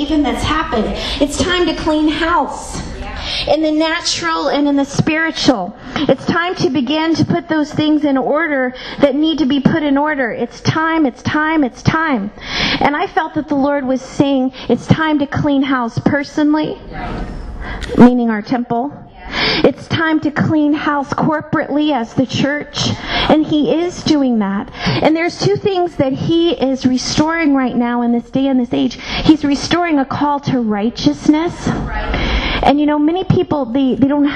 even that's happened. It's time to clean house. In the natural and in the spiritual. It's time to begin to put those things in order that need to be put in order. It's time, it's time, it's time. And I felt that the Lord was saying it's time to clean house personally, meaning our temple. It's time to clean house corporately as the church. And He is doing that. And there's two things that He is restoring right now in this day and this age. He's restoring a call to righteousness. And many people, they don't